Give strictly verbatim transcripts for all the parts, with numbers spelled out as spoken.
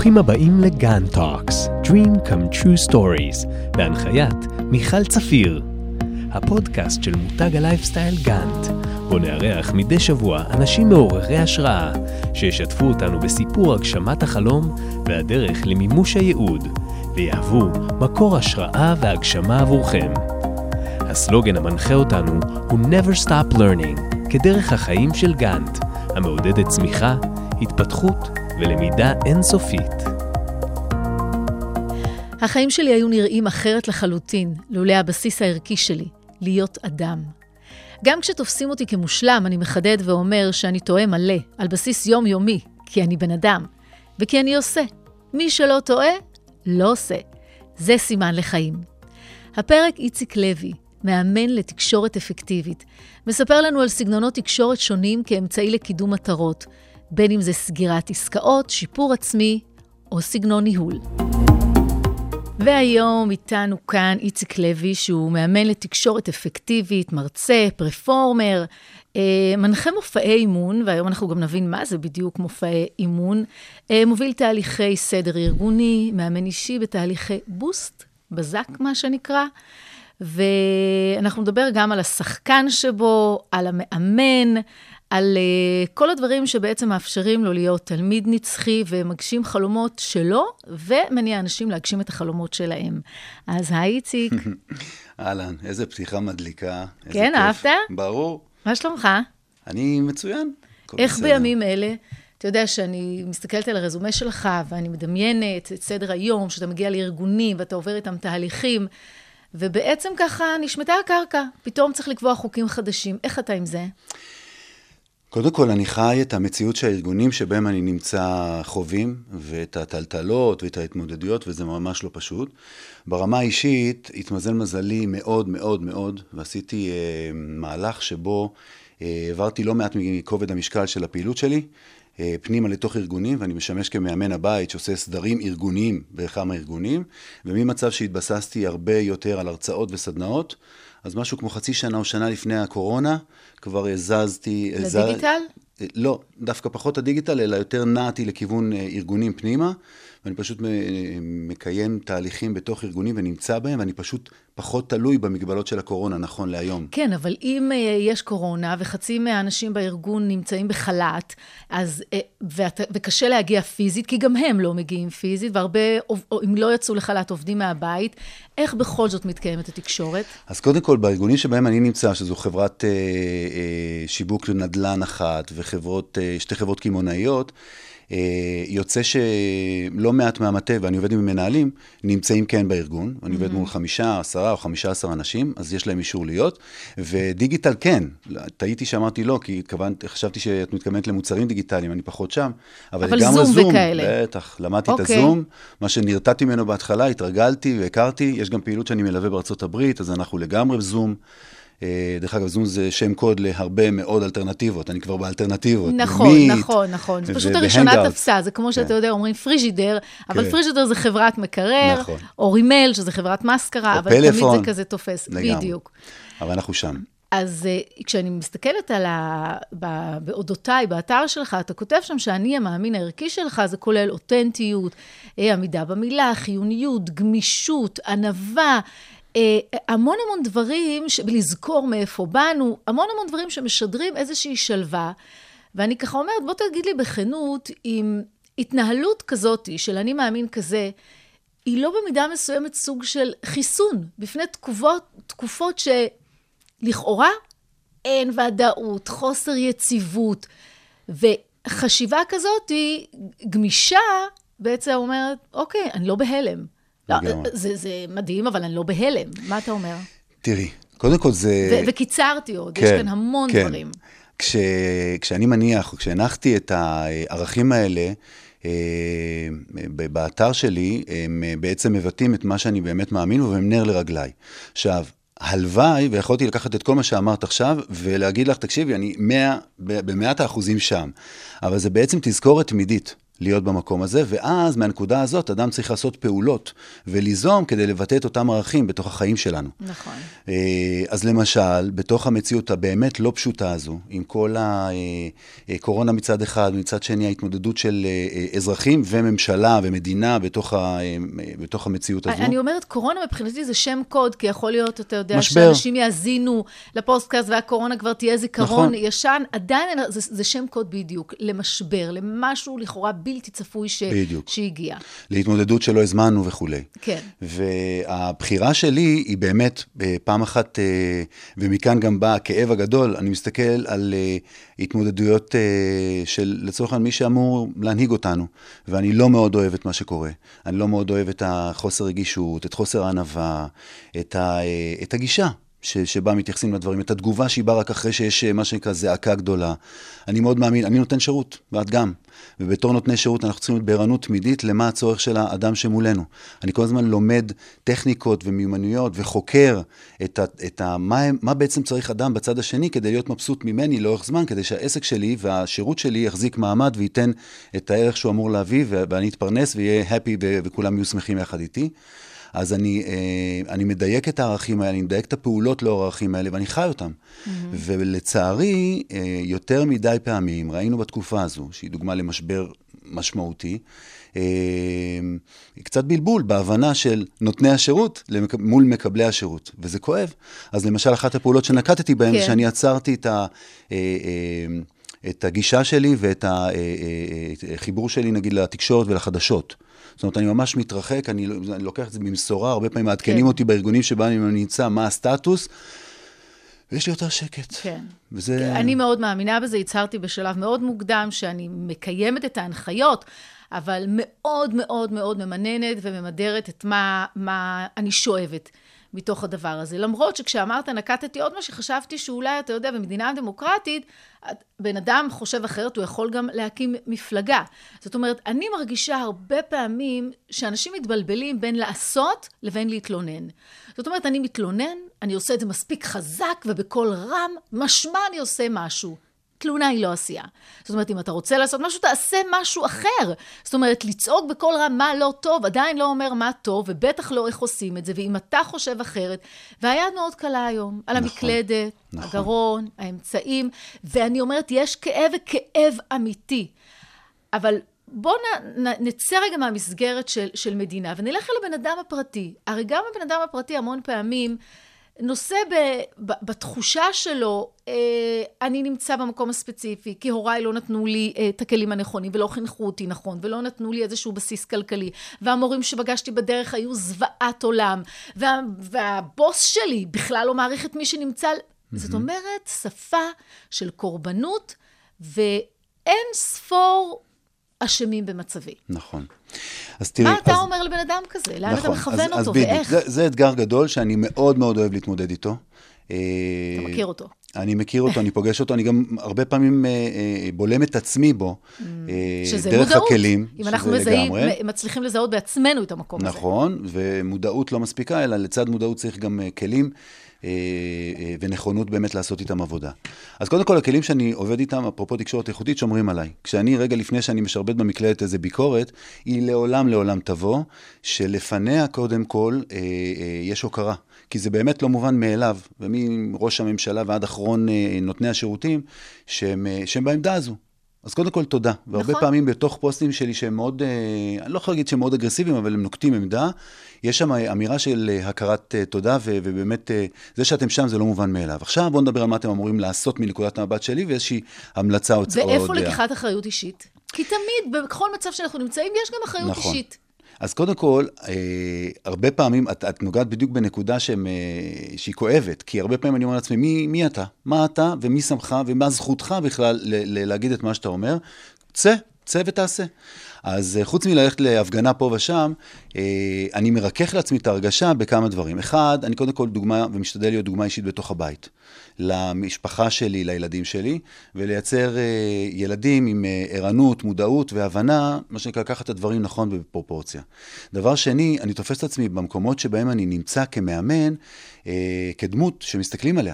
ברוכים הבאים לגן טוקס, Dream Come True Stories, בהנחיית מיכל צפיר. הפודקאסט של מותג הלייפסטייל גאנט, בו נארח מדי שבוע אנשים מעוררי השראה, שישתפו אותנו בסיפור הגשמת החלום והדרך למימוש הייעוד, ויהוו מקור השראה והגשמה עבורכם. הסלוגן המנחה אותנו הוא Never Stop Learning, כדרך החיים של גאנט, המעודדת צמיחה, התפתחות ולמידה אינסופית. החיים שלי היו נראים אחרת לחלוטין, לולא הבסיס הערכי שלי, להיות אדם. גם כשתופסים אותי כמושלם, אני מחדד ואומר שאני טועה מלא, על בסיס יומיומי, כי אני בן אדם, וכי אני עושה. מי שלא טועה, לא עושה. זה סימן לחיים. הפרק איציק לוי, מאמן לתקשורת אפקטיבית, מספר לנו על סגנונות תקשורת שונים כאמצעי לקידום מטרות, בין אם זה סגירת עסקאות, שיפור עצמי או סגנון ניהול. והיום איתנו כאן איציק לוי, שהוא מאמן לתקשורת אפקטיבית, מרצה, פרפורמר, מנחה מופעי אימון, והיום אנחנו גם נבין מה זה בדיוק מופעי אימון, מוביל תהליכי סדר ארגוני, מאמן אישי בתהליכי בוסט, בזק מה שנקרא, ואנחנו נדבר גם על השחקן שבו, על המאמן, על uh, כל הדברים שבעצם מאפשרים לו להיות תלמיד נצחי ומגשים חלומות שלו, ומניע אנשים להגשים את החלומות שלהם. אז היי איציק. אהלן, איזה פתיחה מדליקה. כן, אהבת? ברור. מה שלומך? אני מצוין. איך בסדר. בימים אלה? אתה יודע שאני מסתכלת על הרזומה שלך, ואני מדמיינת את סדר היום, שאתה מגיע לארגונים, ואתה עובר איתם תהליכים, ובעצם ככה נשמתה הקרקע. פתאום צריך לקבוע חוקים חדשים. איך אתה עם זה? קודם כל, אני חי את המציאות של הארגונים שבהם אני נמצא חווים, ואת הטלטלות ואת ההתמודדויות, וזה ממש לא פשוט. ברמה האישית, התמזל מזלי מאוד מאוד מאוד, ועשיתי אה, מהלך שבו אה, עברתי לא מעט מכובד המשקל של הפעילות שלי, אה, פנימה לתוך ארגונים, ואני משמש כמאמן הבית שעושה סדרים ארגוניים בכמה ארגונים, וממצב שהתבססתי הרבה יותר על הרצאות וסדנאות, אז משהו כמו חצי שנה או שנה לפני הקורונה, כבר הזזתי... לדיגיטל? ז... לא, דווקא פחות הדיגיטל, אלא יותר נעתי לכיוון ארגונים פנימה, ואני פשוט מקיים תהליכים בתוך ארגונים ונמצא בהם, ואני פשוט פחות תלוי במגבלות של הקורונה, נכון להיום. כן, אבל אם יש קורונה וחצי מהאנשים בארגון נמצאים בחל"ת, אז, וקשה להגיע פיזית, כי גם הם לא מגיעים פיזית, והרבה, אם לא יצאו לחל"ת, עובדים מהבית, איך בכל זאת מתקיימת התקשורת? אז קודם כל, בארגונים שבהם אני נמצא, שזו חברת אה, אה, שיווק נדל"ן אחת, וחברות, אה, שתי חברות קימונאיות, יוצא שלא מעט מהמטה, ואני עובד עם מנהלים, נמצאים כן בארגון, אני עובד מול חמישה, עשרה או חמישה עשר אנשים, אז יש להם אישור להיות, ודיגיטל כן, טעיתי שאמרתי לא, כי חשבתי שאת מתכוונת למוצרים דיגיטליים, אני פחות שם, אבל זום וכאלה. בטח, למדתי את הזום, מה שנרתעתי ממנו בהתחלה, התרגלתי והכרתי, יש גם פעילות שאני מלווה בארצות הברית, אז אנחנו לגמרי בזום, דרך אגב, זום זה שם קוד להרבה מאוד אלטרנטיבות, אני כבר באלטרנטיבות. נכון, נכון, נכון. זה פשוט הראשונה תפסה, זה כמו שאתה יודע, אומרים פריג'ידר, אבל פריג'ידר זה חברת מקרר, או רימל, שזה חברת מסקרה, אבל תמיד זה כזה תופס. בדיוק. אבל אנחנו שם. אז כשאני מסתכלת על באודותיי, באתר שלך, אתה כותב שם שאני המאמין הערכי שלך, זה כולל אותנטיות, עמידה במילה, חיוניות, גמישות, ענווה, המון המון דברים, לזכור מאיפה באנו, המון המון דברים שמשדרים איזושהי שלווה, ואני ככה אומרת, בוא תגיד לי בכנות, אם התנהלות כזאת של אני מאמין כזה, היא לא במידה מסוימת סוג של חיסון, בפני תקופות, תקופות שלכאורה אין ודאות, חוסר יציבות, וחשיבה כזאת היא גמישה, בעצם אומרת, אוקיי, אני לא בהלם. לא, זה, זה מדהים, אבל אני לא בהלם. מה אתה אומר? תראי, קודם כל זה... ו- וקיצרתי עוד, כן, יש כאן המון כן. דברים. כש, כשאני מניח, כשהנחתי את הערכים האלה, באתר שלי, הם בעצם מבטאים את מה שאני באמת מאמין, והם נר לרגליי. עכשיו, הלוואי, ויכולתי לקחת את כל מה שאמרת עכשיו, ולהגיד לך, תקשיבי, אני מאה, במאת האחוזים שם. אבל זה בעצם תזכורת תמידית. להיות במקום הזה, ואז מהנקודה הזאת אדם צריך לעשות פעולות וליזום כדי לבטא את אותם ערכים בתוך החיים שלנו. נכון. אז למשל, בתוך המציאות הבאמת לא פשוטה הזו, עם כל הקורונה מצד אחד, מצד שני ההתמודדות של אזרחים וממשלה ומדינה בתוך, ה, בתוך המציאות הזו. אני אומרת, קורונה מבחינתי זה שם קוד, כי יכול להיות, אתה יודע, משבר. שאנשים יאזינו לפוסטקאסט והקורונה כבר תהיה זיכרון נכון. ישן, עדיין זה, זה שם קוד בדיוק, למשבר, למשהו לכאורה בלתי צפוי ש... שהגיע. להתמודדות שלא הזמנו וכו'. כן. והבחירה שלי היא באמת פעם אחת, ומכאן גם בא הכאב הגדול, אני מסתכל על התמודדויות של לצורך מי שאמור להנהיג אותנו, ואני לא מאוד אוהב את מה שקורה. אני לא מאוד אוהב את החוסר רגישות, את חוסר הענווה, את, ה... את הגישה. ש, שבה מתייחסים לדברים, את התגובה שהיא באה רק אחרי שיש מה שנקרא זעקה גדולה. אני מאוד מאמין, אני נותן שירות, ואת גם. ובתור נותני שירות אנחנו צריכים להיות בערנות תמידית למה הצורך של האדם שמולנו. אני כל הזמן לומד טכניקות ומיומנויות וחוקר את ה, את ה, מה, מה בעצם צריך אדם בצד השני כדי להיות מבסוט ממני לאורך זמן, כדי שהעסק שלי והשירות שלי יחזיק מעמד וייתן את הערך שהוא אמור להביא, ואני אתפרנס ויהיה happy וכולם יהיו שמחים יחד איתי. אז אני, אני מדייק את הערכים האלה, אני מדייק את הפעולות לאור הערכים האלה, ואני חי אותם. Mm-hmm. ולצערי, יותר מדי פעמים, ראינו בתקופה הזו, שהיא דוגמה למשבר משמעותי, קצת בלבול בהבנה של נותני השירות מול מקבלי השירות, וזה כואב. אז למשל, אחת הפעולות שנקטתי בהן, כן. שאני עצרתי את ה... את הגישה שלי ואת החיבור שלי, נגיד, לתקשורת ולחדשות. זאת אומרת, אני ממש מתרחק, אני, אני לוקח את זה במסורה, הרבה פעמים מעדכנים כן. אותי בארגונים שבהם אני נמצא, מה הסטטוס, ויש לי יותר שקט. כן. וזה... אני מאוד מאמינה בזה, הצהרתי בשלב מאוד מוקדם, שאני מקיימת את ההנחיות, אבל מאוד מאוד מאוד ממננת וממדרת את מה, מה אני שואבת מתוך הדבר הזה. למרות שכשאמרת, נקטתי עוד מה שחשבתי שאולי, אתה יודע, במדינה דמוקרטית, בן אדם חושב אחרת, הוא יכול גם להקים מפלגה. זאת אומרת, אני מרגישה הרבה פעמים שאנשים מתבלבלים בין לעשות לבין להתלונן. זאת אומרת, אני מתלונן, אני עושה את זה מספיק חזק ובכל רם, משמע אני עושה משהו. תלונה היא לא עשייה. זאת אומרת, אם אתה רוצה לעשות משהו, תעשה משהו אחר. זאת אומרת, לצעוק בכל רם מה לא טוב, עדיין לא אומר מה טוב, ובטח לא איך עושים את זה, ואם אתה חושב אחרת, והיד מאוד קלה היום, על נכון, המקלדת, נכון. הגרון, האמצעים, ואני אומרת, יש כאב וכאב אמיתי. אבל בואו נ, נ, נצא רגע מהמסגרת של, של מדינה, ונלך אל הבן אדם הפרטי. הרי גם הבן אדם הפרטי המון פעמים, נושא ב, ב, בתחושה שלו, אה, אני נמצא במקום הספציפי, כי הוריי לא נתנו לי אה, את הכלים הנכונים, ולא חינכו אותי נכון, ולא נתנו לי איזשהו בסיס כלכלי, והמורים שפגשתי בדרך היו זוועת עולם, וה, והבוס שלי בכלל לא מעריך את מי שנמצא, mm-hmm. זאת אומרת, שפה של קורבנות, ואין ספור אשמים במצבי. נכון. אז תראי, מה אתה אז, אומר לבן אדם כזה? לאן נכון, אתה מכוון אז, אותו אז ואיך? זה, זה אתגר גדול שאני מאוד מאוד אוהב להתמודד איתו. אתה מכיר אותו. אני מכיר אותו, אני פוגש אותו, אני גם הרבה פעמים אה, אה, בולם את עצמי בו, אה, שזה דרך מודעות. הכלים. אם אנחנו מזהים, מצליחים לזהות בעצמנו את המקום הזה. נכון, ומודעות לא מספיקה, אלא לצד מודעות צריך גם אה, כלים, ונכונות באמת לעשות איתם עבודה. אז קודם כל, הכלים שאני עובד איתם, אפרופו תקשורת איכותית, שומרים עליי. כשאני, רגע לפני שאני משרבט במקלדת איזה ביקורת, היא לעולם לעולם תבוא, שלפניה קודם כל יש הוקרה. כי זה באמת לא מובן מאליו, ומראש הממשלה ועד אחרון נותני השירותים, שהם, שהם בעמדה הזו. אז קודם כל תודה, והרבה נכון. פעמים בתוך פוסטים שלי שהם מאוד, אני לא יכול להגיד שהם מאוד אגרסיביים, אבל הם נוקטים עמדה, יש שם אמירה של הכרת תודה, ובאמת זה שאתם שם זה לא מובן מאליו. עכשיו בואו נדבר על מה אתם אמורים לעשות מנקודת המבט שלי, ואיזושהי המלצה או דעה. ואיפה לקיחת אחריות אישית? כי תמיד, בכל מצב שאנחנו נמצאים, יש גם אחריות נכון. אישית. אז קודם כל, אה, הרבה פעמים, את, את נוגעת בדיוק בנקודה שהם, אה, שהיא כואבת, כי הרבה פעמים אני אומר לעצמי, מי, מי אתה? מה אתה ומי שמך ומה זכותך בכלל ל, ל, להגיד את מה שאתה אומר? צא, צא ותעשה. אז חוץ מללכת להפגנה פה ושם, אני מרכך לעצמי את ההרגשה בכמה דברים. אחד, אני קודם כל דוגמה, ומשתדל להיות דוגמה אישית בתוך הבית. למשפחה שלי, לילדים שלי, ולייצר ילדים עם ערנות, מודעות והבנה, מה שנקרא, לקחת את הדברים נכון ובפרופורציה. דבר שני, אני תופס את עצמי במקומות שבהם אני נמצא כמאמן, כדמות שמסתכלים עליה.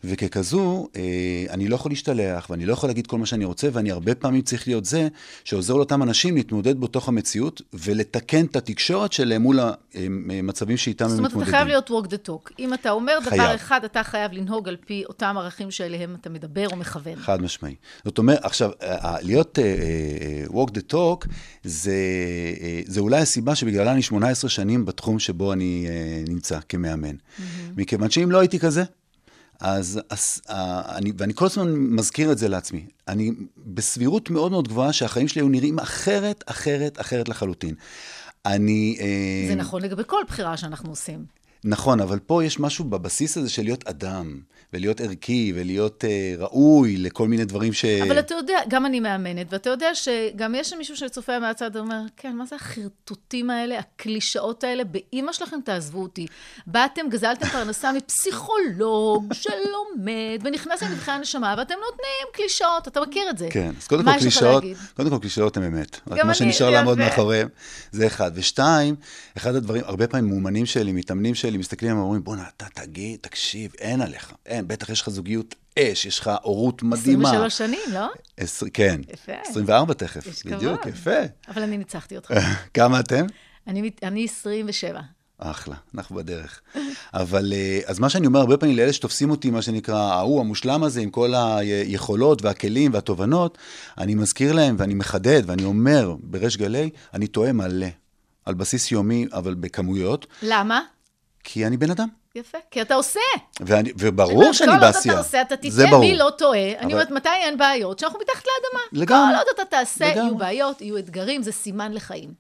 וככזו, אני לא יכול להשתלח, ואני לא יכול להגיד כל מה שאני רוצה, ואני הרבה פעמים צריך להיות זה, שעוזר לאותם אנשים להתמודד בתוך המציאות, ולתקן את התקשורת שלהם מול המצבים שאיתם הם מתמודדים. זאת אומרת, אתה חייב להיות walk the talk. אם אתה אומר דבר אחד, אתה חייב לנהוג על פי אותם ערכים שאליהם אתה מדבר או מכוון. חד משמעי. זאת אומרת, עכשיו, להיות walk the talk, זה, זה אולי הסיבה שבגללה אני שמונה עשרה שנים בתחום שבו אני נמצא כמאמן. מכיוון שאם לא הייתי כזה, אז, אז אני, ואני כל הזמן מזכיר את זה לעצמי, אני בסבירות מאוד מאוד גבוהה שהחיים שלי היו נראים אחרת, אחרת, אחרת לחלוטין. אני... זה נכון לגבי כל בחירה שאנחנו עושים. נכון, אבל פה יש משהו בבסיס הזה של להיות אדם, ולהיות ערכי, ולהיות uh, ראוי לכל מיני דברים ש... אבל אתה יודע, גם אני מאמנת, ואתה יודע שגם יש מישהו שצופה מהצד ואומר, כן, מה זה החרטוטים האלה, הקלישאות האלה, באמא שלכם תעזבו אותי. באתם, גזלתם פרנסה מפסיכולוג שלומד, ונכנסתם לבחיי הנשמה, ואתם נותנים קלישאות, אתה מכיר את זה. כן, אז קודם כל קלישאות, קודם כל קלישאות הם אמת. רק מה שנשאר לעמוד מאחוריהם, זה אחד. ושתיים, אחד הדברים, הרבה פעמים מאומנים שלי, מתאמנים שלי, מסתכלים ואומרים, בוא, אתה תגיד, תקשיב, אין עליך, אין, בטח יש לך זוגיות אש, יש לך אורות מדהימה. עשרים ושלוש שנים, לא? כן, יפה. עשרים וארבע תכף, יש בדיוק, כבוד. יפה. אבל אני ניצחתי אותך. כמה אתם? אני, אני עשרים ושבע. אחלה, אנחנו בדרך. אבל, אז מה שאני אומר, הרבה פעמים לאלה שתופסים אותי, מה שנקרא, ההוא, המושלם הזה, עם כל היכולות והכלים והתובנות, אני מזכיר להם ואני מחדד ואני אומר בריש גלי, אני טועה מלא, על בסיס יומי, אבל בכמויות. למה? כי אני בן אדם. יפה, כי אתה עושה. ואני, וברור שאני בעשייה. כל עוד אתה עושה, אתה תצא מי לא טועה. אבל... אני אומרת, מתי אין בעיות? שאנחנו מתחת לאדמה. לגמרי. כל עוד אתה תעשה, לגמרי. יהיו בעיות, יהיו אתגרים, זה סימן לחיים.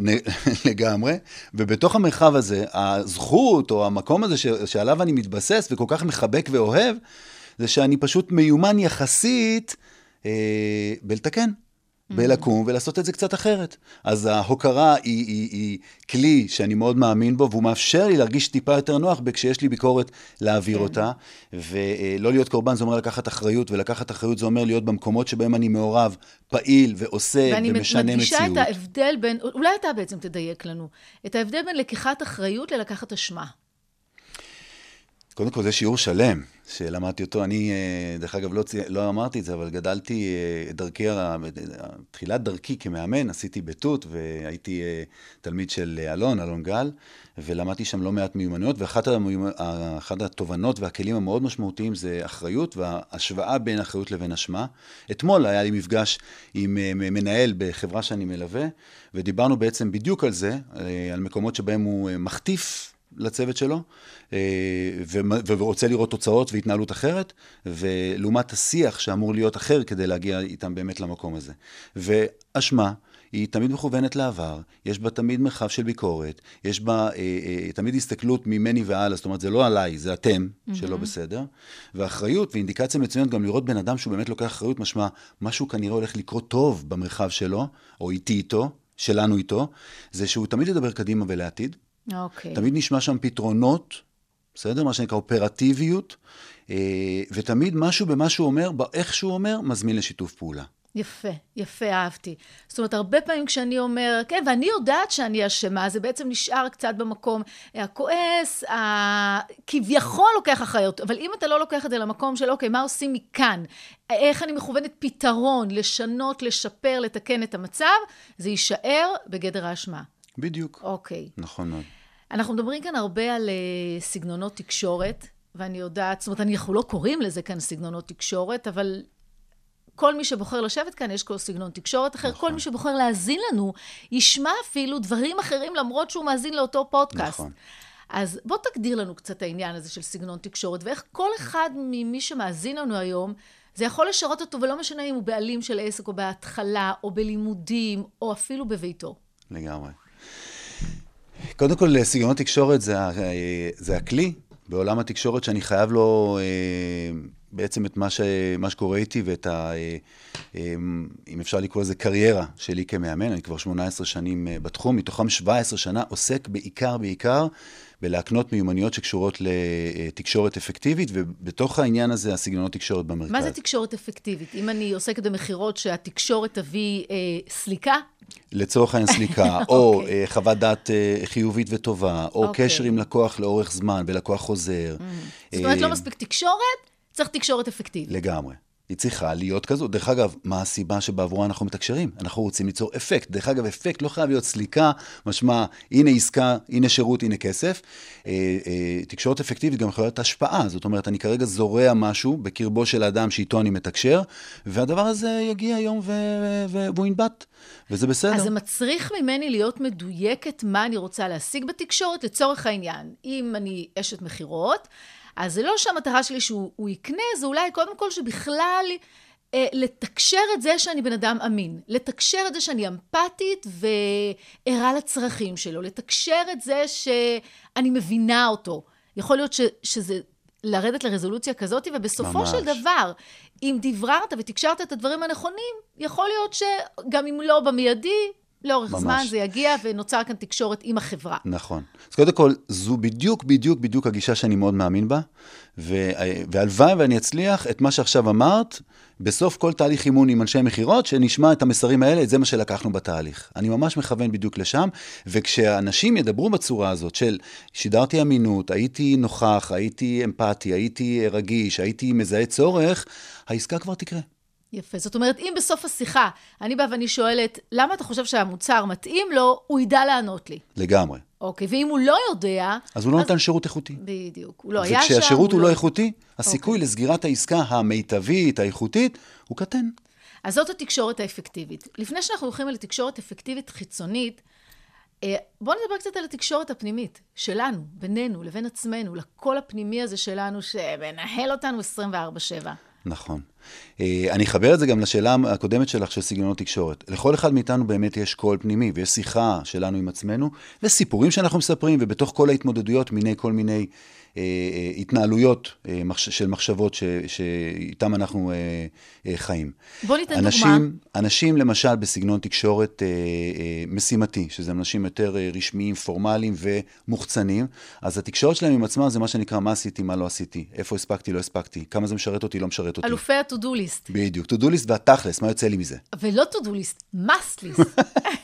לגמרי. ובתוך המרחב הזה, הזכות או המקום הזה ש... שעליו אני מתבסס וכל כך מחבק ואוהב, זה שאני פשוט מיומן יחסית אה, בלתקן. בלקום ולעשות את זה קצת אחרת. אז ההוקרה היא, היא, היא כלי שאני מאוד מאמין בו, והוא מאפשר לי להרגיש טיפה יותר נוח כשיש לי ביקורת להעביר אותה, ולא להיות קורבן זה אומר לקחת אחריות, ולקחת אחריות זה אומר להיות במקומות שבהם אני מעורב, פעיל ועושה ומשנה מציאות. ואני מדגישה את ההבדל בין, אולי אתה בעצם תדייק לנו, את ההבדל בין לקיחת אחריות ללקחת אשמה. קודם כל זה שיעור שלם שלמדתי אותו, אני דרך אגב לא, לא אמרתי את זה, אבל גדלתי דרכי, תחילת דרכי כמאמן, עשיתי בתות והייתי תלמיד של אלון, אלון גל, ולמדתי שם לא מעט מיומנויות, ואחת התובנות והכלים המאוד משמעותיים זה אחריות, וההשוואה בין אחריות לבין אשמה. אתמול היה לי מפגש עם מנהל בחברה שאני מלווה, ודיברנו בעצם בדיוק על זה, על מקומות שבהם הוא מחטיף, לצוות שלו, ורוצה לראות תוצאות והתנהלות אחרת, ולעומת השיח שאמור להיות אחר כדי להגיע איתם באמת למקום הזה. ואשמה היא תמיד מכוונת לעבר, יש בה תמיד מרחב של ביקורת, יש בה תמיד הסתכלות ממני והלאה, זאת אומרת זה לא עליי, זה אתם שלא בסדר, ואחריות ואינדיקציה מצוינת גם לראות בן אדם שהוא באמת לוקח אחריות, משמע משהו כנראה הולך לקרות טוב במרחב שלו, או איתי איתו, שלנו איתו, זה שהוא תמיד ידבר קדימה ולעתיד, אוקיי. תמיד נשמע שם פתרונות, בסדר? מה שנקרא אופרטיביות, ותמיד משהו במה שהוא אומר, באיך שהוא אומר, מזמין לשיתוף פעולה. יפה, יפה, אהבתי. זאת אומרת, הרבה פעמים כשאני אומר, כן, ואני יודעת שאני אשמה, זה בעצם נשאר קצת במקום הכועס, כביכול לוקח אחריות, אבל אם אתה לא לוקח את זה למקום של, אוקיי, מה עושים מכאן? איך אני מכוונת פתרון, לשנות, לשפר, לתקן את המצב, זה יישאר בגדר האשמה. בדיוק. אוקיי. נכון מאוד. אנחנו מדברים כאן הרבה על uh, סגנונות תקשורת, ואני יודעת, זאת אומרת, אנחנו לא קוראים לזה כאן סגנונות תקשורת, אבל כל מי שבוחר לשבת כאן, יש כל סגנון תקשורת אחר, נכון. כל מי שבוחר להאזין לנו, ישמע אפילו דברים אחרים, למרות שהוא מאזין לאותו פודקאסט. נכון. אז בוא תגדיר לנו קצת העניין הזה של סגנון תקשורת, ואיך כל אחד ממי שמאזין לנו היום, זה יכול לשרת אותו, ולא משנה אם הוא בעלים של עסק, או בהתחלה, או בלימודים, או אפילו בביתו. לגמרי. קודם כל, סגנון תקשורת זה, זה הכלי בעולם התקשורת שאני חייב לו בעצם את מה, ש, מה שקורה איתי ואת ה... אם אפשר לקרוא לזה קריירה שלי כמאמן, אני כבר שמונה עשרה שנים בתחום, מתוכם שבע עשרה שנה עוסק בעיקר בעיקר בלהקנות מיומנויות שקשורות לתקשורת אפקטיבית, ובתוך העניין הזה הסגנונות תקשורת במרכז. מה זה תקשורת אפקטיבית? אם אני עוסקת במחירות שהתקשורת תביא אה, סליקה? לצורך העניין סליקה, או okay. uh, חוות דעת uh, חיובית וטובה, או okay. קשר עם לקוח לאורך זמן, ולקוח חוזר. Mm. זאת אומרת, לא מספיק תקשורת, צריך תקשורת אפקטיבית. לגמרי. היא צריכה להיות כזו. דרך אגב, מה הסיבה שבעבורה אנחנו מתקשרים? אנחנו רוצים ליצור אפקט. דרך אגב, אפקט לא חייב להיות סליקה, משמע, הנה עסקה, הנה שירות, הנה כסף. אה, אה, תקשורת אפקטיבית גם יכולה להיות השפעה. זאת אומרת, אני כרגע זורע משהו בקרבו של האדם שאיתו אני מתקשר, והדבר הזה יגיע היום ו- ו- והוא ינבט, וזה בסדר. אז זה מצריך ממני להיות מדויקת מה אני רוצה להשיג בתקשורת לצורך העניין. אם אני אשת מחירות, אז זה לא שהמטרה שלי שהוא יקנה, זה אולי קודם כל שבכלל אה, לתקשר את זה שאני בן אדם אמין. לתקשר את זה שאני אמפתית וערה לצרכים שלו. לתקשר את זה שאני מבינה אותו. יכול להיות ש, שזה לרדת לרזולוציה כזאת, ובסופו ממש. של דבר, אם דבררת ותקשרת את הדברים הנכונים, יכול להיות שגם אם לא במיידי, לאורך ממש. זמן זה יגיע ונוצר כאן תקשורת עם החברה. נכון. אז קודם כל, זו בדיוק, בדיוק, בדיוק הגישה שאני מאוד מאמין בה, והלוואי ואני אצליח את מה שעכשיו אמרת, בסוף כל תהליך אימון עם אנשי מחירות, שנשמע את המסרים האלה, את זה מה שלקחנו בתהליך. אני ממש מכוון בדיוק לשם, וכשאנשים ידברו בצורה הזאת של שידרתי אמינות, הייתי נוכח, הייתי אמפתי, הייתי רגיש, הייתי מזהה צורך, העסקה כבר תקרה. יפה, זאת אומרת, אם בסוף השיחה, אני באה ואני שואלת, למה אתה חושב שהמוצר מתאים לו, הוא ידע לענות לי. לגמרי. אוקיי, ואם הוא לא יודע... אז הוא לא נותן שירות איכותי. בדיוק, הוא לא היה שם. וכשהשירות הוא לא איכותי, הסיכוי לסגירת העסקה המיטבית, האיכותית, הוא קטן. אז זאת התקשורת האפקטיבית. לפני שאנחנו הולכים על התקשורת אפקטיבית חיצונית, בואו נדבר קצת על התקשורת הפנימית, שלנו, בינינו, לבין עצמנו, לקול הפנימי הזה שלנו, שמנהל אותנו עשרים וארבע שבע. נכון. אני אחבר את זה גם לשאלה הקודמת שלך של סגנונות תקשורת. לכל אחד מאיתנו באמת יש קול פנימי, ויש שיחה שלנו עם עצמנו, וסיפורים שאנחנו מספרים, ובתוך כל ההתמודדויות מיני כל מיני אה, אה, התנהלויות אה, מחש, של מחשבות ש, שאיתם אנחנו אה, אה, חיים. בוא ניתן אנשים, דוגמה. אנשים למשל בסגנון תקשורת אה, אה, משימתי, שזה אנשים יותר אה, רשמיים, פורמליים ומוחצנים, אז התקשורת שלהם עם עצמם זה מה שנקרא מה עשיתי, מה לא עשיתי, איפה הספקתי, לא הספקתי, כמה זה משרת אותי, לא משרת אותי. אלופי ה-to-do list. בדיוק, to-do list והתכלס, מה יוצא לי מזה? ולא to-do list, must list.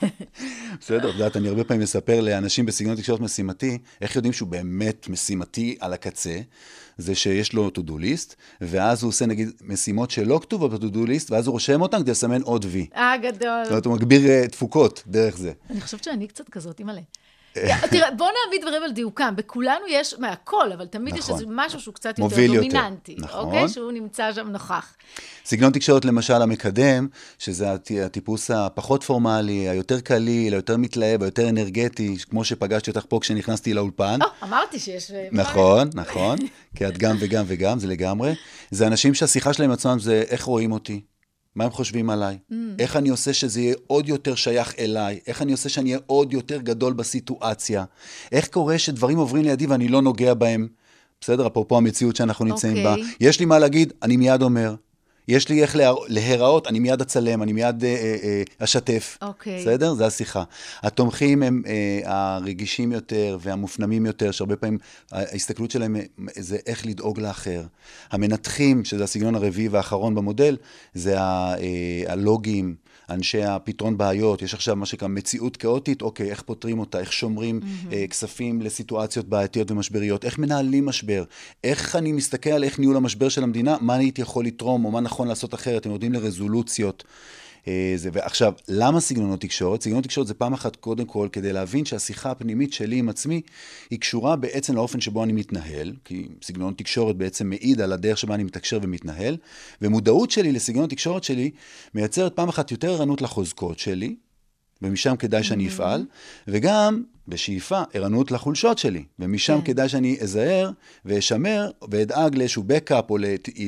בסדר, יודעת, אני הרבה פעמים מספר לאנשים בסגנון תקשורת משימתי, איך יודעים שהוא באמת משימתי על הקצה, זה שיש לו to-do list, ואז הוא עושה נגיד משימות שלא כתובות ב-to-do list, ואז הוא רושם אותן כדי לסמן עוד וי. אה, גדול. זאת אומרת, הוא מגביר תפוקות דרך זה. אני חושבת שאני קצת כזאת, אימא'לה. תראה, בוא נעמיד דברים על דיוקם. בכולנו יש מהכל, אבל תמיד יש איזה משהו שהוא קצת יותר דומיננטי. אוקיי? שהוא נמצא שם נוכח. סגנון תקשורת למשל המקדם, שזה הטיפוס הפחות פורמלי, היותר קליל, היותר מתלהב, היותר אנרגטי, כמו שפגשתי אותך פה כשנכנסתי לאולפן. או, אמרתי שיש... נכון, נכון. כי את גם וגם וגם, זה לגמרי. זה אנשים שהשיחה שלהם עצמם זה איך רואים אותי. מה הם חושבים עליי? Mm. איך אני עושה שזה יהיה עוד יותר שייך אליי? איך אני עושה שאני אהיה עוד יותר גדול בסיטואציה? איך קורה שדברים עוברים לידי ואני לא נוגע בהם? בסדר, אפרופו המציאות שאנחנו נמצאים okay. בה. יש לי מה להגיד, אני מיד אומר. יש לי איך להיראות, אני מיד אצלם, אני מיד אה, אה, אשתף. אוקיי. בסדר? זה השיחה. התומכים הם אה, הרגישים יותר והמופנמים יותר, שהרבה פעמים ההסתכלות שלהם זה איך לדאוג לאחר. המנתחים, שזה הסגנון הרביעי והאחרון במודל, זה ה, אה, הלוגים, אנשי הפתרון בעיות. יש עכשיו מה שקרה מציאות כאוטית, אוקיי, איך פותרים אותה, איך שומרים mm-hmm. אה, כספים לסיטואציות בעייתיות ומשבריות, איך מנהלים משבר, איך אני מסתכל על איך ניהול המשבר של המדינה, מה אני הייתי יכול לתרום או מה נכון לעשות אחרת, הם יודעים לרזולוציות. זה. ועכשיו, למה סגנונות תקשורת? סגנונות תקשורת זה פעם אחת קודם כל, כדי להבין שהשיחה הפנימית שלי עם עצמי, היא קשורה בעצם לאופן שבו אני מתנהל, כי סגנונות תקשורת בעצם מעיד על הדרך שבה אני מתקשר ומתנהל, ומודעות שלי לסגנונות תקשורת שלי, מייצרת פעם אחת יותר ערנות לחוזקות שלי, ומשם כדאי שאני אפעל, וגם בשאיפה ערנות לחולשות שלי, ומשם כדאי שאני אזהר ואשמר, ואדאג לאיזשהו בקאפ או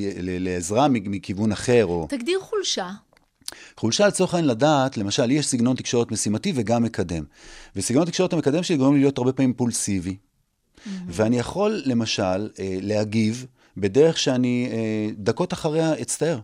לעזרה מכיוון אחר. תגדיר חולשה. חולשה לצורך העניין לדעת, למשל, יש סגנון תקשורת משימתי וגם מקדם. וסגנון תקשורת המקדם שלי גורם לי להיות הרבה פעמים אימפולסיבי. Mm-hmm. ואני יכול, למשל, להגיב בדרך שאני דקות אחריה אצטער.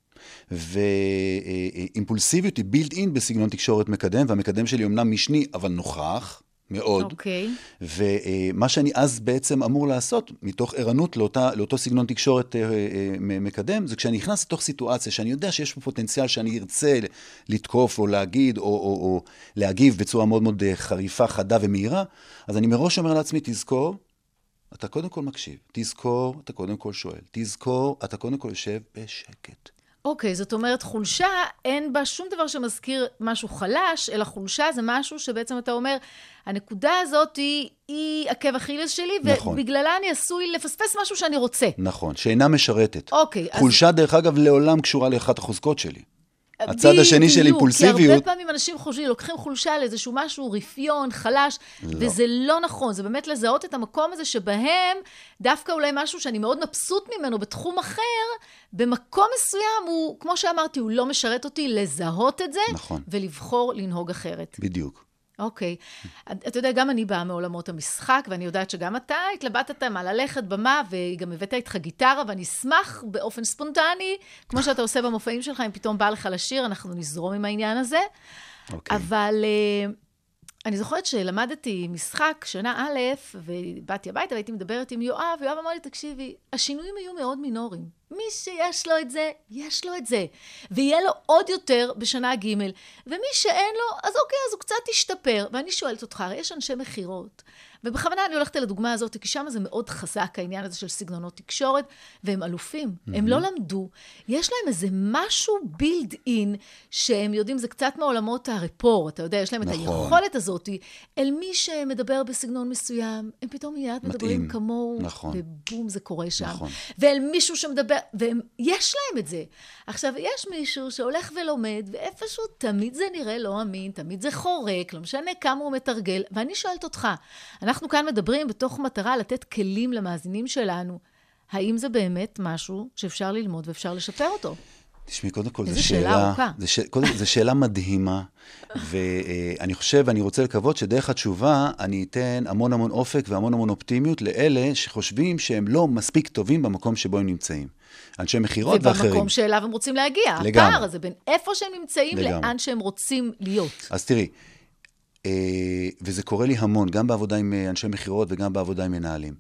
ואימפולסיביות היא בילד אין בסגנון תקשורת מקדם, והמקדם שלי אומנם משני, אבל נוכח. מאוד. אוקיי. Okay. ומה שאני אז בעצם אמור לעשות, מתוך ערנות לאותה, לאותו סגנון תקשורת מקדם, זה כשאני נכנס לתוך סיטואציה, שאני יודע שיש פה פוטנציאל שאני ארצה לתקוף או להגיד, או, או, או להגיב בצורה מאוד מאוד חריפה, חדה ומהירה, אז אני מראש אומר לעצמי, תזכור, אתה קודם כל מקשיב. תזכור, אתה קודם כל שואל. תזכור, אתה קודם כל יושב בשקט. אוקיי, זאת אומרת, חולשה, אין בה שום דבר שמזכיר משהו חלש, אלא חולשה זה משהו שבעצם אתה אומר, הנקודה הזאת היא, היא עקב אכילס שלי, נכון. ובגללה אני עשוי לפספס משהו שאני רוצה. נכון, שאינה משרתת. אוקיי. חולשה, אז... דרך אגב, לעולם קשורה לאחת החוזקות שלי. הצד השני של אימפולסיביות. כי הרבה פעמים אנשים חושבים, לוקחים חולשה לאיזשהו משהו רפיון, חלש, לא. וזה לא נכון. זה באמת לזהות את המקום הזה שבהם, דווקא אולי משהו שאני מאוד מבסוט ממנו בתחום אחר, במקום מסוים הוא, כמו שאמרתי, הוא לא משרת אותי לזהות את זה, נכון. ולבחור לנהוג אחרת. בדיוק. אוקיי. אתה יודע, גם אני באה מעולמות המשחק, ואני יודעת שגם אתה התלבטת מה ללכת במה, וגם הבאת איתך גיטרה, ואני אשמח באופן ספונטני, כמו שאתה עושה במופעים שלך, אם פתאום בא לך לשיר, אנחנו נזרום עם העניין הזה. אוקיי. אבל אני זוכרת שלמדתי משחק שנה א', ובאתי הביתה, והייתי מדברת עם יואב, ויואב אמר לי, תקשיבי, השינויים היו מאוד מינוריים. מי שיש לו את זה, יש לו את זה. ויהיה לו עוד יותר בשנה ג' ומי שאין לו, אז אוקיי, אז הוא קצת ישתפר. ואני שואלת אותך, הרי יש אנשי מחירות, ובכוונה אני הולכת על הדוגמה הזאת, כי שם זה מאוד חזק, העניין הזה של סגנונות תקשורת, והם אלופים, mm-hmm. הם לא למדו. יש להם איזה משהו בילד אין, שהם יודעים, זה קצת מעולמות הרפור, אתה יודע, יש להם נכון. את היכולת הזאת, אל מי שמדבר בסגנון מסוים, הם פתאום מיד מדברים כמוהו, נכון. ובום, זה קורה שם. נכון. ואל מישהו שמדבר, ויש להם את זה. עכשיו, יש מישהו שהולך ולומד, ואיפשהו תמיד זה נראה לא אמין, תמיד זה חורק, לא משנה כמה הוא מתרגל, ואני שואלת אותך, אנחנו כאן מדברים בתוך מטרה לתת כלים למאזינים שלנו. האם זה באמת משהו שאפשר ללמוד ואפשר לשפר אותו? תשמעי, קודם כל, זו שאלה, זה ש... קודם, זו שאלה מדהימה, ואני חושב, ואני רוצה לקוות שדרך התשובה אני אתן המון המון אופק והמון המון אופטימיות לאלה שחושבים שהם לא מספיק טובים במקום שבו הם נמצאים. אנשי מחירות ואחרים. ובמקום שאליו הם רוצים להגיע. לגמרי. הפער הזה בין איפה שהם נמצאים לגמרי. לאן שהם רוצים להיות. אז תראי, וזה קורה לי המון, גם בעבודה עם אנשי מחירות וגם בעבודה עם מנהלים.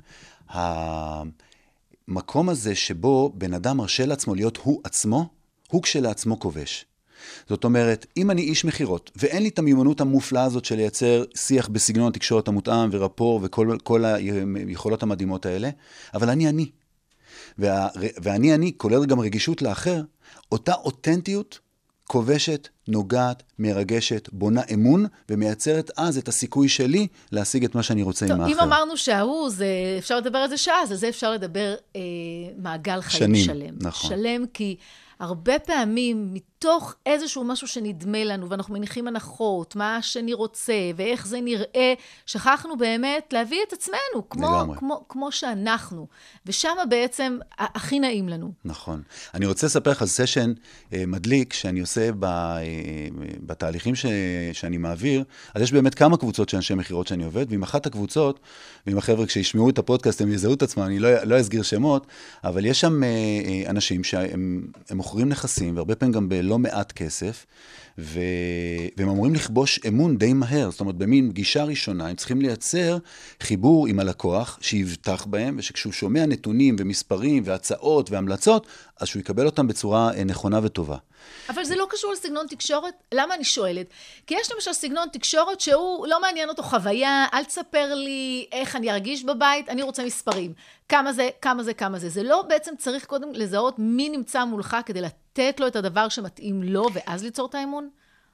המקום הזה שבו בן אדם מרשה לעצמו להיות הוא עצמו, הוא כשלעצמו כובש. זאת אומרת, אם אני איש מחירות, ואין לי את המיומנות המופלאה הזאת של לייצר שיח בסגנון התקשורת המותאם ורפור וכל כל היכולות המדהימות האלה, אבל אני אני. וה, ואני אני, כולל גם רגישות לאחר, אותה אותנטיות כובשת, נוגעת, מרגשת, בונה אמון, ומייצרת אז את הסיכוי שלי להשיג את מה שאני רוצה טוב, עם האחר. אם אמרנו שההוא, זה, אפשר לדבר על זה שעה, אז על זה אפשר לדבר אה, מעגל חיים שנים, שלם. נכון. שלם, כי הרבה פעמים, מתוך איזשהו משהו שנדמה לנו, ואנחנו מניחים הנחות, מה השני רוצה, ואיך זה נראה, שכחנו באמת להביא את עצמנו, כמו, כמו, כמו שאנחנו. ושם בעצם הכי נעים לנו. נכון. אני רוצה לספר לך על סשן אה, מדליק, שאני עושה ב, אה, בתהליכים ש, שאני מעביר, אז יש באמת כמה קבוצות של אנשי מחירות שאני עובד, ועם אחת הקבוצות, ועם החבר'ה כשישמעו את הפודקאסט, הם יזהו את עצמם, אני לא, לא אסגיר שמות, אבל יש שם אה, אה, אנשים שהם הם מוכרים נכסים, והרבה פעמים גם בלא מעט כסף, ו... והם אמורים לכבוש אמון די מהר, זאת אומרת, במין גישה ראשונה, הם צריכים לייצר חיבור עם הלקוח, שיבטח בהם, ושכשהוא שומע נתונים ומספרים והצעות והמלצות, אז שהוא יקבל אותם בצורה נכונה וטובה. אבל זה לא קשור לסגנון תקשורת? למה אני שואלת? כי יש למשל סגנון תקשורת שהוא לא מעניין אותו חוויה, אל תספר לי איך אני ארגיש בבית, אני רוצה מספרים. כמה זה, כמה זה, כמה זה. זה לא בעצם צריך קודם לזהות מי נמצא מולך כדי לתת לו את הדבר שמתאים לו, ואז ליצור את האמון?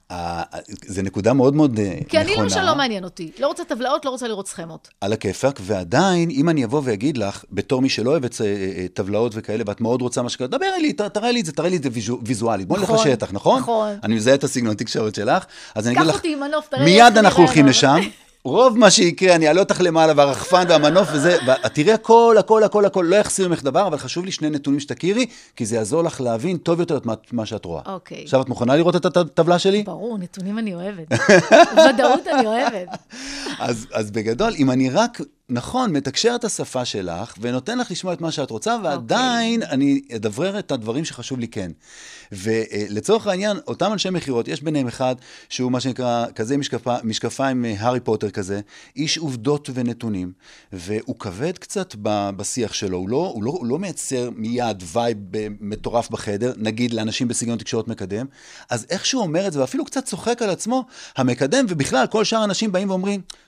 זה נקודה מאוד מאוד נכונה. כי אני למשל לא מעניין אותי. לא רוצה טבלאות, לא רוצה לראות סכמות. על הכיפק, ועדיין, אם אני אבוא ואגיד לך, בתור מי שלא אוהבת טבלאות וכאלה, ואת מאוד רוצה מה שקרה, דבר לי, תראה לי את זה, תראה לי את זה ויזואלית. בוא נלך לשטח, נכון? נכון. אני מזהה את הסגנון תקשורת שלך, אז אני אגיד לך, אותי עם מנוף, תראה מיד אנחנו הולכים לשם, רוב מה שיקרה, אני אעלה אותך למעלה, והרחפן והמנוף וזה, תראה הכל, הכל, הכל, הכל, לא יחסיר ממך דבר, אבל חשוב לי שני נתונים שתכירי, כי זה יעזור לך להבין טוב יותר את מה שאת רואה. אוקיי. עכשיו את מוכנה לראות את הטבלה שלי? ברור, נתונים אני אוהבת. ודאות אני אוהבת. אז, אז בגדול, אם אני רק, נכון, מתקשר את השפה שלך, ונותן לך לשמוע את מה שאת רוצה, ועדיין okay. אני אדברר את הדברים שחשוב לי כן. ולצורך העניין, אותם אנשי מחירות, יש ביניהם אחד, שהוא מה שנקרא, כזה משקפה, משקפיים הארי פוטר כזה, איש עובדות ונתונים, והוא כבד קצת בשיח שלו, הוא לא, הוא לא, הוא לא מייצר מיד וייב מטורף בחדר, נגיד לאנשים בסגנון תקשורת מקדם, אז איך שהוא אומר את זה, ואפילו קצת צוחק על עצמו, המקדם, ובכלל כל שאר האנשים באים ואומרים,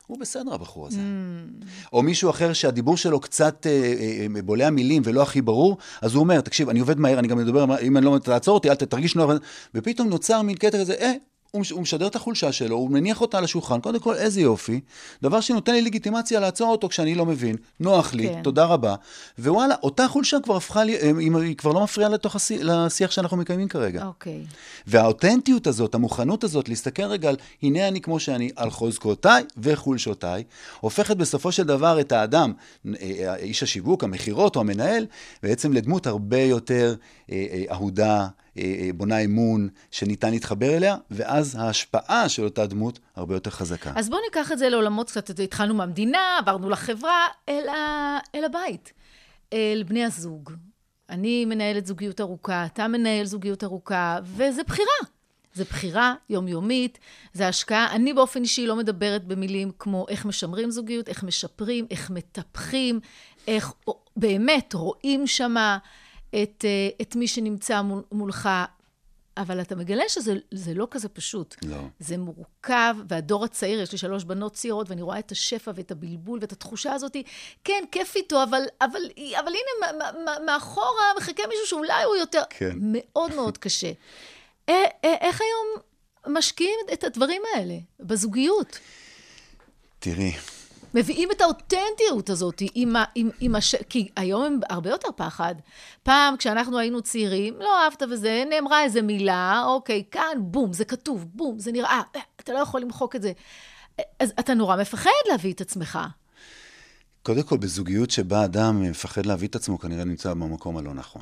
הוא בסדר הבחור הזה. Mm. או מישהו אחר שהדיבור שלו קצת אה, אה, בולע מילים ולא הכי ברור, אז הוא אומר, תקשיב, אני עובד מהר, אני גם מדבר, אם אני לא תעצור אותי, אל תרגיש נוח, ופתאום נוצר מין קטע כזה, אה, הוא משדר את החולשה שלו, הוא מניח אותה על השולחן, קודם כל איזה יופי, דבר שנותן לי לגיטימציה לעצור אותו כשאני לא מבין, נוח לי, כן. תודה רבה, ווואלה, אותה חולשה כבר הפכה לי, היא כבר לא מפריעה לתוך השיח, לשיח שאנחנו מקיימים כרגע. אוקיי. והאותנטיות הזאת, המוכנות הזאת, להסתכל רגע על, הנה אני כמו שאני, על חוזקותיי וחולשותיי, הופכת בסופו של דבר את האדם, איש השיווק, המחירות או המנהל, בעצם לדמות הרבה יותר אהודה, בונה אמון שניתן להתחבר אליה, ואז ההשפעה של אותה דמות הרבה יותר חזקה. אז בואו ניקח את זה לעולמות קצת, התחלנו מהמדינה, עברנו לחברה, אל, ה... אל הבית, אל בני הזוג. אני מנהלת זוגיות ארוכה, אתה מנהל זוגיות ארוכה, וזה בחירה. זה בחירה יומיומית, זה השקעה. אני באופן אישי לא מדברת במילים כמו איך משמרים זוגיות, איך משפרים, איך מטפחים, איך באמת רואים שמה, את, את מי שנמצא מול, מולך, אבל אתה מגלה שזה זה לא כזה פשוט. לא. זה מורכב, והדור הצעיר, יש לי שלוש בנות צעירות, ואני רואה את השפע ואת הבלבול ואת התחושה הזאת, כן, כיף איתו, אבל, אבל, אבל הנה, מאחורה מחכה מישהו שאולי הוא יותר, כן. מאוד מאוד קשה. איך היום משקיעים את הדברים האלה בזוגיות? תראי, מביאים את האותנטיות הזאת, עם, עם, עם הש... כי היום הם הרבה יותר פחד. פעם, כשאנחנו היינו צעירים, לא אהבת וזה, נאמרה איזה מילה, אוקיי, כאן, בום, זה כתוב, בום, זה נראה, אתה לא יכול למחוק את זה. אז אתה נורא מפחד להביא את עצמך. קודם כל, בזוגיות שבה אדם מפחד להביא את עצמו, כנראה נמצא במקום הלא נכון.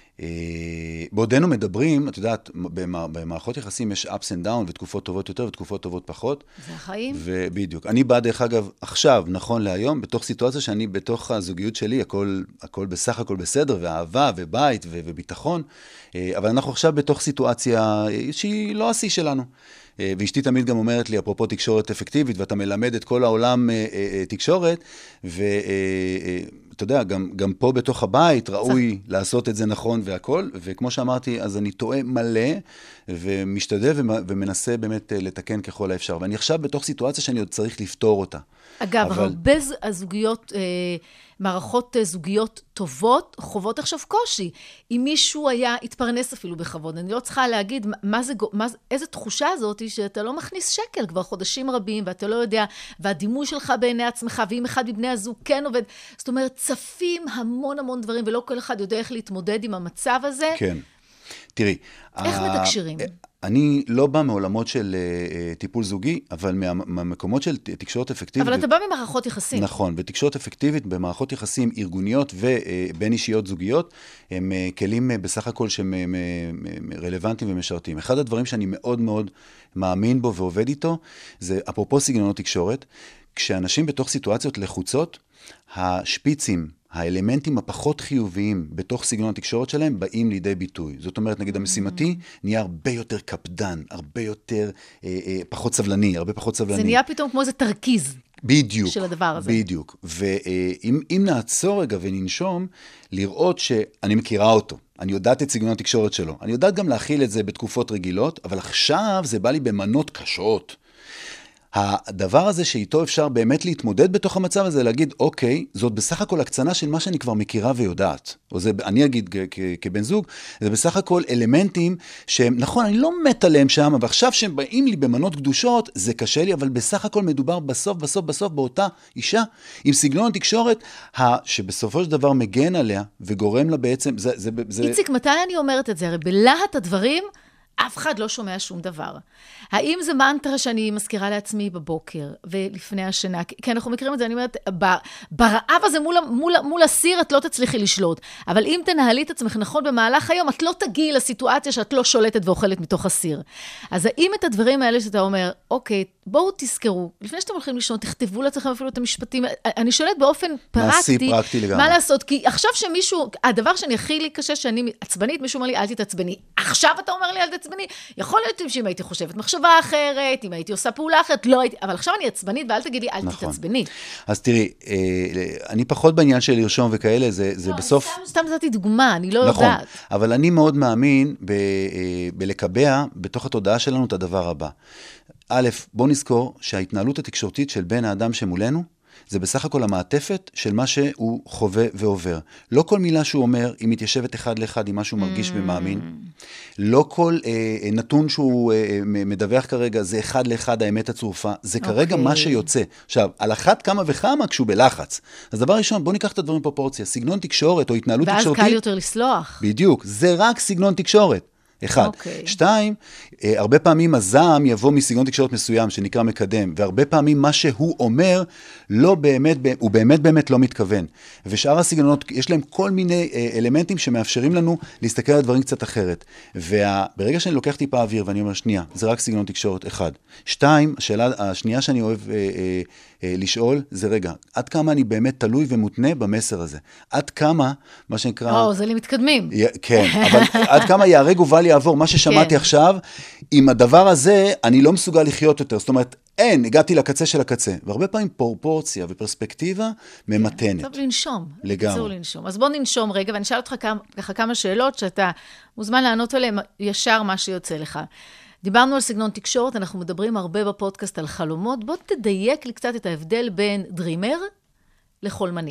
בעודנו מדברים, את יודעת, במערכות יחסים יש ups and down, ותקופות טובות יותר ותקופות טובות פחות. זה החיים. ובדיוק. אני בא דרך אגב, עכשיו, נכון להיום, בתוך סיטואציה שאני בתוך הזוגיות שלי, הכל, הכל בסך הכל בסדר, ואהבה ובית וביטחון, אבל אנחנו עכשיו בתוך סיטואציה שהיא לא השיא שלנו. ואשתי תמיד גם אומרת לי, אפרופו תקשורת אפקטיבית, ואתה מלמד את כל העולם תקשורת, ואתה יודע, גם, גם פה בתוך הבית ראוי לעשות את זה נכון והכל, וכמו שאמרתי, אז אני טועה מלא, ומשתדל ומנסה באמת לתקן ככל האפשר. ואני עכשיו בתוך סיטואציה שאני עוד צריך לפתור אותה. אגב, אבל... הרבה הזוגיות, אה, מערכות זוגיות טובות, חוות עכשיו קושי. אם מישהו היה, התפרנס אפילו בכבוד, אני לא צריכה להגיד מה זה, מה, איזה תחושה הזאת היא שאתה לא מכניס שקל כבר חודשים רבים, ואתה לא יודע, והדימוי שלך בעיני עצמך, ואם אחד מבני הזוג כן עובד, זאת אומרת, צפים המון המון דברים, ולא כל אחד יודע איך להתמודד עם המצב הזה. כן. תראי. איך מתקשרים? אני לא בא מעולמות של uh, טיפול זוגי, אבל מה, מהמקומות של תקשורת אפקטיבית. אבל אתה בא ממערכות יחסים. נכון, ותקשורת אפקטיבית במערכות יחסים ארגוניות ובין אישיות זוגיות, הם uh, כלים uh, בסך הכל שהם uh, רלוונטיים ומשרתים. אחד הדברים שאני מאוד מאוד מאמין בו ועובד איתו, זה אפרופו סגנונות תקשורת, כשאנשים בתוך סיטואציות לחוצות, השפיצים, האלמנטים הפחות חיוביים בתוך סגנון התקשורת שלהם באים לידי ביטוי. זאת אומרת, נגיד המשימתי נהיה הרבה יותר קפדן, הרבה יותר אה, אה, פחות סבלני, הרבה פחות סבלני. זה נהיה פתאום כמו איזה תרכיז. בדיוק. של הדבר הזה. בדיוק. ואם אם נעצור רגע וננשום, לראות שאני מכירה אותו. אני יודעת את סגנון התקשורת שלו. אני יודעת גם להכיל את זה בתקופות רגילות, אבל עכשיו זה בא לי במנות קשות. הדבר הזה שאיתו אפשר באמת להתמודד בתוך המצב הזה, להגיד, אוקיי, זאת בסך הכל הקצנה של מה שאני כבר מכירה ויודעת. או זה, אני אגיד כבן זוג, זה בסך הכל אלמנטים שהם, נכון, אני לא מת עליהם שם, ועכשיו שהם באים לי במנות קדושות, זה קשה לי, אבל בסך הכל מדובר בסוף, בסוף, בסוף, באותה אישה, עם סגנון תקשורת, שבסופו של דבר מגן עליה, וגורם לה בעצם, זה, זה, זה... איציק, מתי אני אומרת את זה? הרי בלהט הדברים, אף אחד לא שומע שום דבר. האם זה מנטרה שאני מזכירה לעצמי בבוקר ולפני השינה? כי אנחנו מכירים את זה, אני אומרת, ברעב הזה מול, מול, מול הסיר את לא תצליחי לשלוט. אבל אם תנהלי את עצמך נכון במהלך היום, את לא תגיעי לסיטואציה שאת לא שולטת ואוכלת מתוך הסיר. אז האם את הדברים האלה שאתה אומר, אוקיי, בואו תזכרו, לפני שאתם הולכים לישון, תכתבו לעצמכם אפילו את המשפטים. אני שואלת באופן פרקטי, פרקטי לגמרי. מה לעשות? כי עכשיו שמישהו, הדבר שאני הכי לי קשה, שאני עצבנית, מישהו אומר לי, אל תתעצבני. עכשיו אתה אומר לי, אל תתעצבני. יכול להיות שאם הייתי חושבת מחשבה אחרת, אם הייתי עושה פעולה אחרת, לא הייתי, אבל עכשיו אני עצבנית, ואל תגידי, אל נכון. תתעצבני. אז תראי, אני פחות בעניין של לרשום וכאלה, זה, זה לא, בסוף... סתם, סתם נתתי דוגמה, אני לא נכון, יודעת. אבל אני מאוד מאמין ב, בלקבע בתוך התודעה שלנו את הדבר הבא. א', בוא נזכור שההתנהלות התקשורתית של בן האדם שמולנו, זה בסך הכל המעטפת של מה שהוא חווה ועובר. לא כל מילה שהוא אומר, היא מתיישבת אחד לאחד עם מה שהוא מרגיש ומאמין. לא כל אה, נתון שהוא אה, מדווח כרגע, זה אחד לאחד האמת הצרופה. זה כרגע אוקיי. מה שיוצא. עכשיו, על אחת כמה וכמה כשהוא בלחץ. אז דבר ראשון, בוא ניקח את הדברים בפרופורציה. סגנון תקשורת או התנהלות ואז תקשורתית. קל יותר לסלוח. בדיוק, זה רק סגנון תקשורת. אחד. Okay. שתיים, הרבה פעמים הזעם יבוא מסגנון תקשורת מסוים שנקרא מקדם, והרבה פעמים מה שהוא אומר, לא באמת, הוא באמת באמת לא מתכוון. ושאר הסגנונות, יש להם כל מיני אלמנטים שמאפשרים לנו להסתכל על דברים קצת אחרת. וברגע שאני לוקח טיפה אוויר ואני אומר, שנייה, זה רק סגנון תקשורת אחד. שתיים, השאלה השנייה שאני אוהב אה, אה, אה, לשאול, זה רגע, עד כמה אני באמת תלוי ומותנה במסר הזה? עד כמה, מה שנקרא... או, זה לי מתקדמים. י... כן, אבל עד כמה יהרג ובל יעבור, מה ששמעתי כן. עכשיו, עם הדבר הזה, אני לא מסוגל לחיות יותר. זאת אומרת, אין, הגעתי לקצה של הקצה. והרבה פעמים פרופורציה ופרספקטיבה ממתנת. טוב, לנשום. לגמרי. בקיצור, לנשום. אז בוא ננשום רגע, ואני אשאל אותך כמה, ככה כמה שאלות שאתה מוזמן לענות עליהן ישר מה שיוצא לך. דיברנו על סגנון תקשורת, אנחנו מדברים הרבה בפודקאסט על חלומות. בוא תדייק לי קצת את ההבדל בין דרימר לחולמני.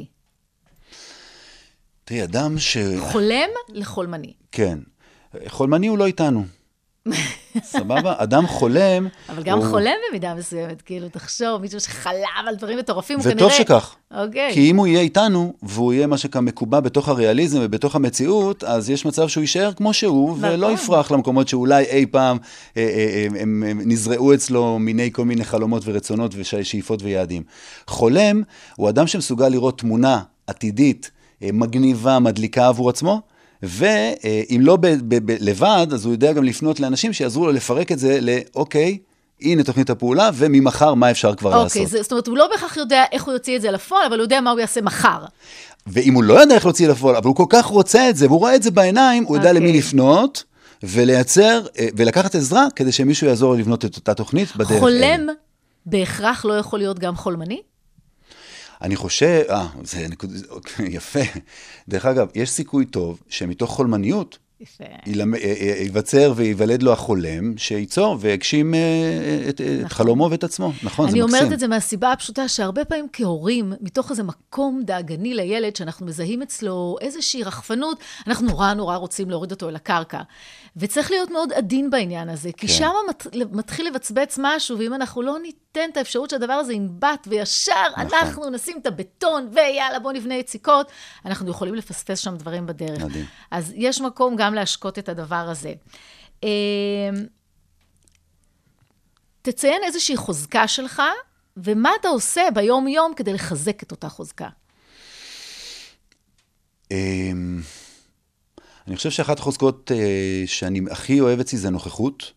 תראי, אדם ש... חולם לחולמני. כן. חולמני הוא לא איתנו. סבבה? אדם חולם... אבל גם הוא... חולם במידה מסוימת, כאילו, תחשוב, מישהו שחלם על דברים מטורפים, הוא כנראה... וטוב שכך. אוקיי. כי אם הוא יהיה איתנו, והוא יהיה מה שכאן מקובע בתוך הריאליזם ובתוך המציאות, אז יש מצב שהוא יישאר כמו שהוא, ולא יפרח למקומות שאולי אי פעם אה, אה, הם, הם, הם נזרעו אצלו מיני כל מיני חלומות ורצונות ושאיפות ויעדים. חולם הוא אדם שמסוגל לראות תמונה עתידית, אה, מגניבה, מדליקה עבור עצמו, ואם לא ב- ב- ב- לבד, אז הוא יודע גם לפנות לאנשים שיעזרו לו לפרק את זה לאוקיי, הנה תוכנית הפעולה, וממחר מה אפשר כבר אוקיי, לעשות. זה, זאת אומרת, הוא לא בהכרח יודע איך הוא יוציא את זה לפועל, אבל הוא יודע מה הוא יעשה מחר. ואם הוא לא יודע איך להוציא לפועל, אבל הוא כל כך רוצה את זה, והוא רואה את זה בעיניים, הוא יודע אוקיי. למי לפנות, ולייצר, ולקחת עזרה, כדי שמישהו יעזור לבנות את אותה תוכנית בדרך. חולם בהכרח לא יכול להיות גם חולמני? אני חושב, אה, זה יפה. דרך אגב, יש סיכוי טוב שמתוך חולמניות, יפה. ייווצר ויוולד לו החולם, שייצור והגשים את, נכון. את חלומו ואת עצמו. נכון, זה אני מקסים. אומרת את זה מהסיבה הפשוטה, שהרבה פעמים כהורים, מתוך איזה מקום דאגני לילד, שאנחנו מזהים אצלו איזושהי רחפנות, אנחנו נורא נורא רוצים להוריד אותו אל הקרקע. וצריך להיות מאוד עדין בעניין הזה, כי כן. שם מת, מתחיל לבצבץ משהו, ואם אנחנו לא ניתן את האפשרות שהדבר הזה ינבט, וישר נכון. אנחנו נשים את הבטון, ויאללה בוא נבנה יציקות, אנחנו יכולים לפספס שם דברים בדרך. מדהים. אז יש מקום גם להשקות את הדבר הזה. תציין איזושהי חוזקה שלך, ומה אתה עושה ביום יום כדי לחזק את אותה חוזקה? אני חושב שאחת החוזקות שאני הכי אוהב אצלי זה נוכחות.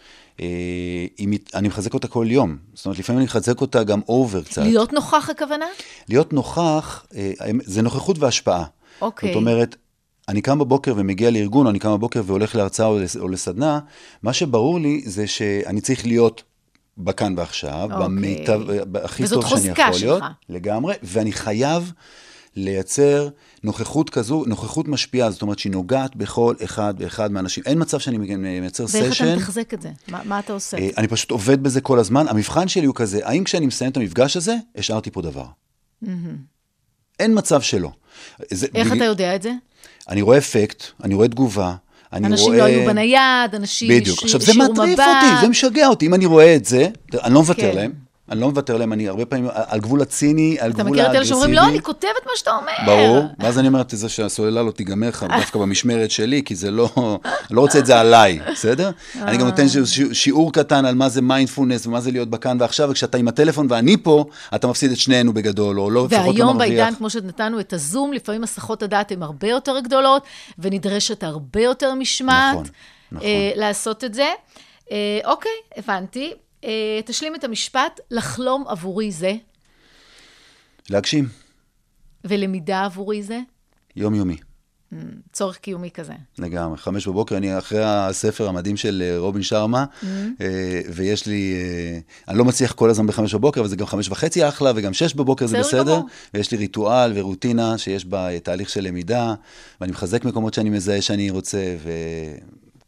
אני מחזק אותה כל יום. זאת אומרת, לפעמים אני מחזק אותה גם אובר קצת. להיות נוכח הכוונה? להיות נוכח, זה נוכחות והשפעה. אוקיי. זאת אומרת, אני קם בבוקר ומגיע לארגון, או אני קם בבוקר והולך להרצאה או לסדנה, מה שברור לי זה שאני צריך להיות בכאן ועכשיו, אוקיי. במיטב, הכי טוב שאני יכול להיות. שלך. לגמרי, ואני חייב לייצר נוכחות כזו, נוכחות משפיעה, זאת אומרת שהיא נוגעת בכל אחד ואחד מהאנשים. אין מצב שאני מייצר סשן. ואיך אתה מתחזק את זה? מה, מה אתה עושה? אני פשוט עובד בזה כל הזמן. המבחן שלי הוא כזה, האם כשאני מסיים את המפגש הזה, השארתי פה דבר? Mm-hmm. אין מצב שלא. זה, איך בגלל... אתה יודע את זה? אני רואה אפקט, אני רואה תגובה, אני אנשים רואה... לא היו בנייד, אנשים בדיוק. ש... עכשיו, זה מטריף אותי, זה משגע אותי. אם אני רואה את זה, אני לא מוותר כן. להם. אני לא מוותר להם, אני הרבה פעמים על גבול הציני, על גבול האגרסיבי. אתה מכיר את אלה שאומרים, לא, אני כותבת מה שאתה אומר. ברור, ואז אני אומרת את זה שהסוללה לא תיגמר לך, דווקא במשמרת שלי, כי זה לא, אני לא רוצה את זה עליי, בסדר? אני גם נותן שיעור קטן על מה זה מיינדפולנס, ומה זה להיות בכאן ועכשיו, וכשאתה עם הטלפון ואני פה, אתה מפסיד את שנינו בגדול, או לא, לפחות לא מרוויח. והיום בעידן, כמו שנתנו את הזום, לפעמים הסחות הדעת הן הרבה יותר גדולות, ונדרשת הרבה יותר משמעת נכון, נכון. לעשות את זה. אוקיי, הבנתי. תשלים את המשפט, לחלום עבורי זה. להגשים. ולמידה עבורי זה? יומיומי. צורך קיומי כזה. לגמרי. חמש בבוקר, אני אחרי הספר המדהים של רובין שרמה, ויש לי, אני לא מצליח כל הזמן בחמש בבוקר, אבל זה גם חמש וחצי אחלה, וגם שש בבוקר זה בסדר, ויש לי ריטואל ורוטינה שיש בה תהליך של למידה, ואני מחזק מקומות שאני מזהה שאני רוצה,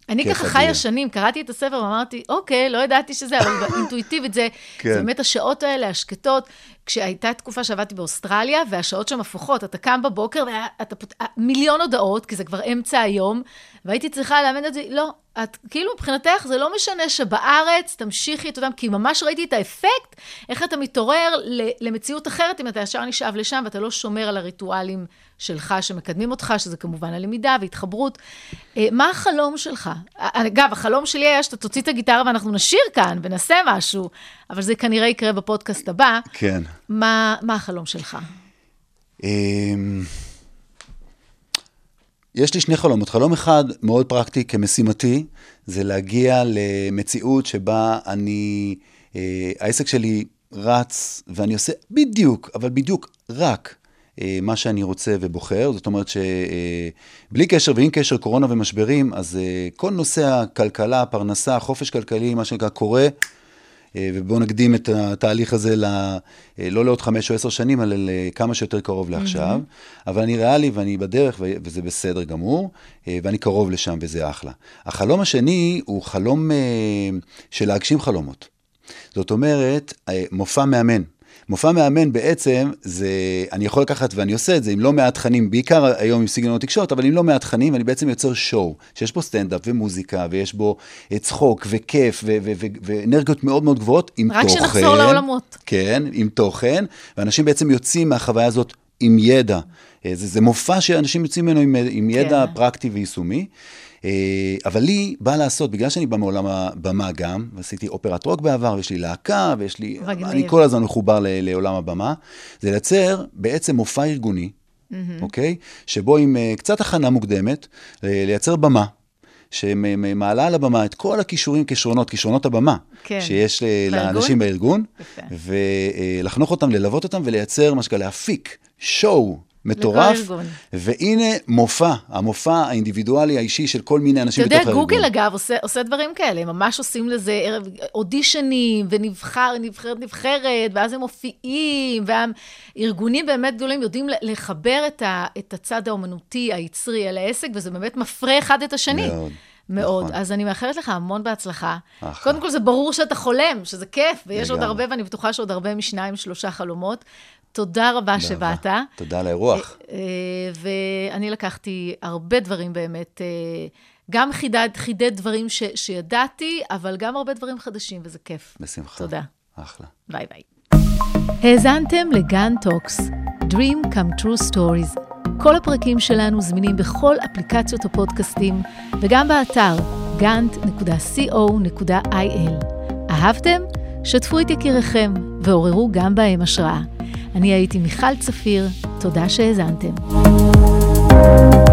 אני ככה חיה שנים, קראתי את הספר ואמרתי, אוקיי, לא ידעתי שזה, אבל אינטואיטטיבית זה, זה באמת השעות האלה, השקטות, כשהייתה תקופה שעבדתי באוסטרליה, והשעות שם הפוכות, אתה קם בבוקר, ואתה מיליון הודעות, כי זה כבר אמצע היום, והייתי צריכה לאמן את זה, לא, את, כאילו מבחינתך זה לא משנה שבארץ תמשיכי את אותם, כי ממש ראיתי את האפקט, איך אתה מתעורר למציאות אחרת, אם אתה ישר נשאב לשם, ואתה לא שומר על הריטואלים שלך, שמקדמים אותך, שזה כמובן הלמידה והתחברות. מה החלום שלך? אגב, החלום שלי היה שאתה תוציא את הגיטרה, ואנחנו נשיר כאן, ונעשה משהו, אבל זה כנראה יקרה בפודקאסט הבא. כן. מה, מה החלום שלך? יש לי שני חלומות. חלום אחד מאוד פרקטי כמשימתי, זה להגיע למציאות שבה אני, העסק שלי רץ, ואני עושה בדיוק, אבל בדיוק רק מה שאני רוצה ובוחר. זאת אומרת שבלי קשר ועם קשר קורונה ומשברים, אז כל נושא הכלכלה, הפרנסה, החופש כלכלי, מה שנקרא קורה, ובואו נקדים את התהליך הזה, לא לעוד חמש או עשר שנים, אלא לכמה שיותר קרוב לעכשיו. אבל אני ריאלי ואני בדרך, וזה בסדר גמור, ואני קרוב לשם וזה אחלה. החלום השני הוא חלום של להגשים חלומות. זאת אומרת, מופע מאמן. מופע מאמן בעצם, זה, אני יכול לקחת ואני עושה את זה עם לא מעט תכנים, בעיקר היום עם סגנונות תקשורת, אבל עם לא מעט תכנים, אני בעצם יוצר שואו, שיש בו סטנדאפ ומוזיקה, ויש בו צחוק וכיף, ו- ו- ו- ואנרגיות מאוד מאוד גבוהות, עם רק תוכן. רק שנחזור לעולמות. כן, עם תוכן, ואנשים בעצם יוצאים מהחוויה הזאת עם ידע. זה, זה מופע שאנשים יוצאים ממנו עם, עם ידע כן. פרקטי ויישומי. אבל לי בא לעשות, בגלל שאני בא מעולם הבמה גם, ועשיתי אופרת רוק בעבר, ויש לי להקה, ויש לי, אני כל הזמן מחובר לעולם הבמה, זה לייצר בעצם מופע ארגוני, אוקיי? שבו עם קצת הכנה מוקדמת, לייצר במה, שמעלה על הבמה את כל הכישורים, כישרונות, כישרונות הבמה, שיש לאנשים בארגון, ולחנוך אותם, ללוות אותם, ולייצר מה שקרה, להפיק, שואו, מטורף, והנה מופע, המופע האינדיבידואלי האישי של כל מיני אנשים בתוך הארגון. אתה יודע, גוגל אגב עושה, עושה דברים כאלה, הם ממש עושים לזה אודישנים, ונבחר, נבחרת, נבחרת, ואז הם מופיעים, והארגונים באמת גדולים יודעים לחבר את, ה, את הצד האומנותי, היצרי, על העסק, וזה באמת מפרה אחד את השני. מאוד. מאוד. נכון. אז אני מאחלת לך המון בהצלחה. אחלה. קודם כל זה ברור שאתה חולם, שזה כיף, ויש עוד הרבה, ואני בטוחה שעוד הרבה משניים, שלושה חלומות. תודה רבה שבאת. תודה על האירוח. ואני לקחתי הרבה דברים באמת, גם חידד, חידד דברים ש, שידעתי, אבל גם הרבה דברים חדשים, וזה כיף. בשמחה. תודה. אחלה. ביי ביי. האזנתם לגן טוקס, Dream Come True Stories. כל הפרקים שלנו זמינים בכל אפליקציות הפודקאסטים, וגם באתר גאנט נקודה סי או נקודה איי אל. אהבתם? שתפו את יקיריכם, ועוררו גם בהם השראה. אני הייתי מיכל צפיר, תודה שהאזנתם.